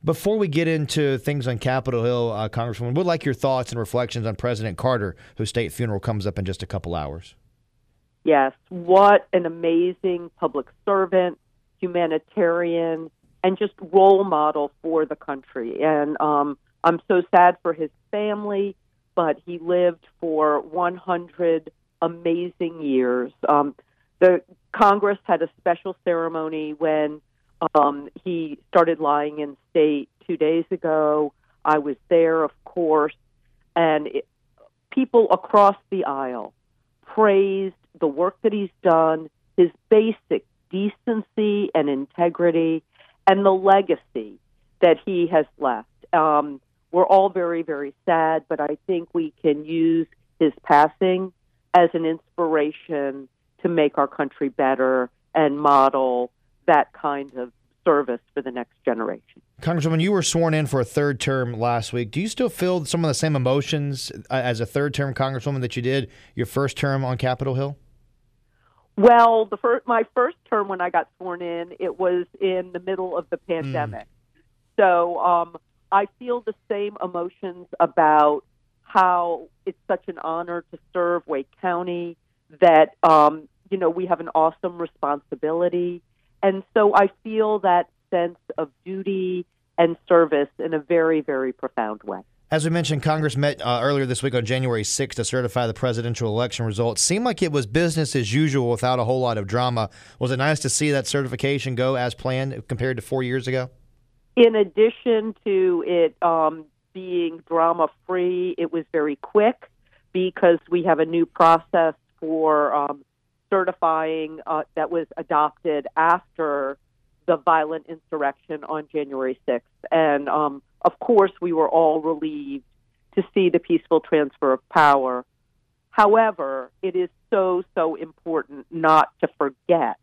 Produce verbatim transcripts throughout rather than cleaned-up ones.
Before we get into things on Capitol Hill, uh, Congresswoman, would like your thoughts and reflections on President Carter, whose state funeral comes up in just a couple hours. Yes, what an amazing public servant, humanitarian, and just role model for the country. And um, I'm so sad for his family, but he lived for one hundred amazing years. Um, the Congress had a special ceremony when um, he started lying in state two days ago. I was there, of course, and it, people across the aisle praised the work that he's done, his basic decency and integrity, and the legacy that he has left. Um, we're all very, very sad, but I think we can use his passing as an inspiration to make our country better and model that kind of service for the next generation. Congresswoman, you were sworn in for a third term last week. Do you still feel some of the same emotions as a third-term Congresswoman that you did your first term on Capitol Hill? Well, the first, my first term when I got sworn in, it was in the middle of the pandemic. Mm. So um, I feel the same emotions about how it's such an honor to serve Wake County, that, um, you know, we have an awesome responsibility. And so I feel that sense of duty and service in a very, very profound way. As we mentioned, Congress met uh, earlier this week on January sixth to certify the presidential election results. Seemed like it was business as usual without a whole lot of drama. Was it nice to see that certification go as planned compared to four years ago? In addition to it um, being drama-free, it was very quick because we have a new process for um, certifying uh, that was adopted after the violent insurrection on January sixth. And um, of course, we were all relieved to see the peaceful transfer of power. However, it is so, so important not to forget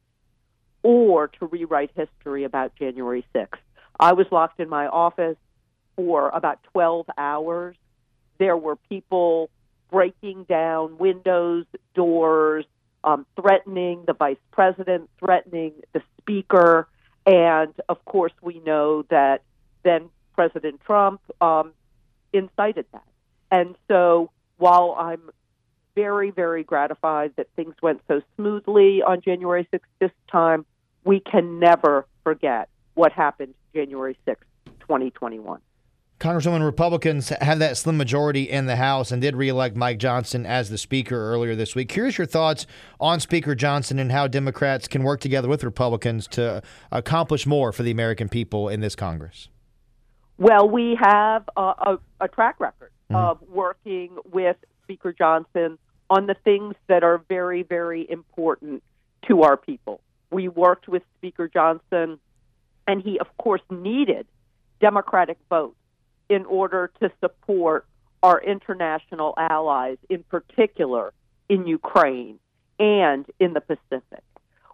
or to rewrite history about January sixth. I was locked in my office for about twelve hours. There were people breaking down windows, doors, um, threatening the vice president, threatening the speaker. And, of course, we know that then President Trump um, incited that. And so while I'm very, very gratified that things went so smoothly on January sixth this time, we can never forget what happened January sixth, twenty twenty-one. Congresswoman, Republicans have that slim majority in the House and did reelect Mike Johnson as the Speaker earlier this week. Curious your thoughts on Speaker Johnson and how Democrats can work together with Republicans to accomplish more for the American people in this Congress. Well, we have a, a, a track record mm-hmm. of working with Speaker Johnson on the things that are very, very important to our people. We worked with Speaker Johnson, and he, of course, needed Democratic votes in order to support our international allies, in particular in Ukraine and in the Pacific.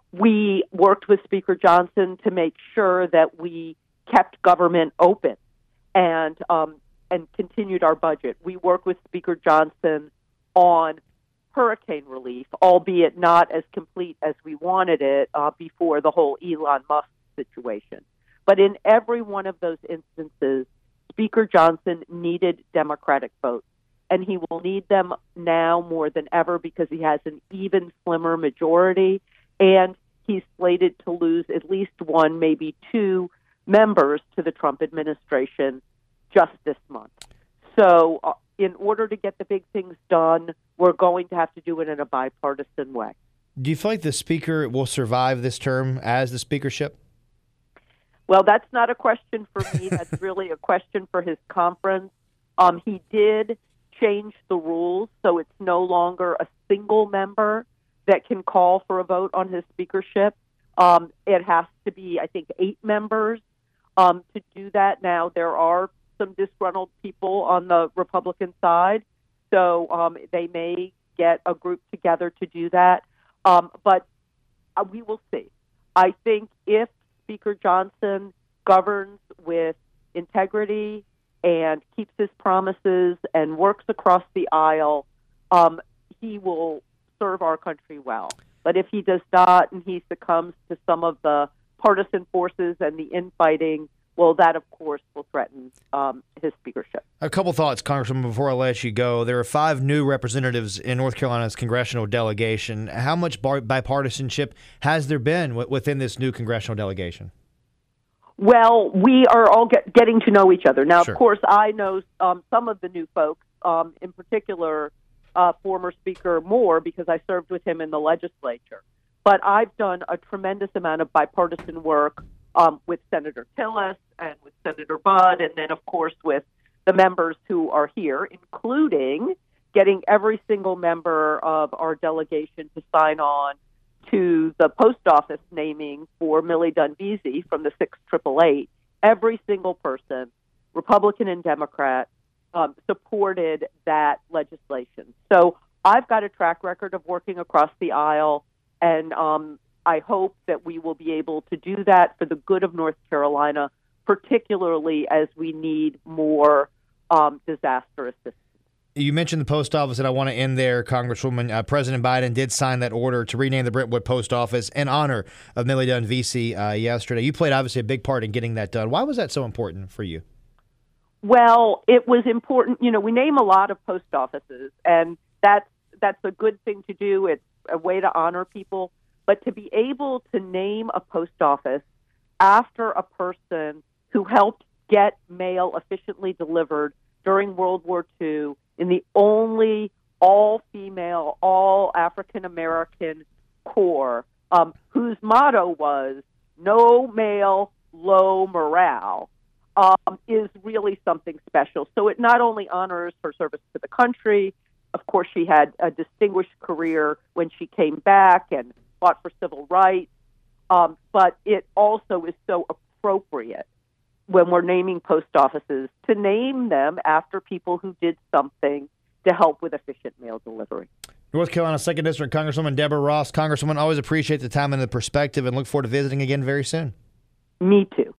We worked with Speaker Johnson to make sure that we kept government open and um, and continued our budget. We worked with Speaker Johnson on hurricane relief, albeit not as complete as we wanted it uh, before the whole Elon Musk situation. But in every one of those instances, Speaker Johnson needed Democratic votes, and he will need them now more than ever because he has an even slimmer majority, and he's slated to lose at least one, maybe two members to the Trump administration just this month. So uh, in order to get the big things done, we're going to have to do it in a bipartisan way. Do you feel like the Speaker will survive this term as the speakership? Well, that's not a question for me. That's really a question for his conference. Um, he did change the rules, so it's no longer a single member that can call for a vote on his speakership. Um, it has to be, I think, eight members um, to do that. Now, there are some disgruntled people on the Republican side, so um, they may get a group together to do that. Um, but uh, we will see. I think if Speaker Johnson governs with integrity and keeps his promises and works across the aisle, um, he will serve our country well. But if he does not and he succumbs to some of the partisan forces and the infighting, well, that, of course, will threaten um, his speakership. A couple thoughts, Congresswoman, before I let you go. There are five new representatives in North Carolina's congressional delegation. How much bar- bipartisanship has there been w- within this new congressional delegation? Well, we are all get, getting to know each other. Now, Sure. Of course, I know um, some of the new folks, um, in particular, uh, former Speaker Moore, because I served with him in the legislature. But I've done a tremendous amount of bipartisan work um, with Senator Tillis and with Senator Budd, and then, of course, with the members who are here, including getting every single member of our delegation to sign on to the post office naming for Millie Dunn Vesey from the six triple eight. Every single person, Republican and Democrat, um, supported that legislation. So I've got a track record of working across the aisle, and um, I hope that we will be able to do that for the good of North Carolina, particularly as we need more um, disaster assistance. You mentioned the post office, and I want to end there, Congresswoman. Uh, President Biden did sign that order to rename the Brentwood Post Office in honor of Millie Dunn Vesey uh, yesterday. You played, obviously, a big part in getting that done. Why was that so important for you? Well, it was important. You know, we name a lot of post offices, and that's that's a good thing to do. It's a way to honor people. But to be able to name a post office after a person who helped get mail efficiently delivered during World War Two in the only all-female, all-African-American Corps, um, whose motto was no mail, low morale, um, is really something special. So it not only honors her service to the country, of course she had a distinguished career when she came back and fought for civil rights, um, but it also is so appropriate when we're naming post offices to name them after people who did something to help with efficient mail delivery. North Carolina second District Congresswoman Deborah Ross. Congresswoman, always appreciate the time and the perspective, and look forward to visiting again very soon. Me too.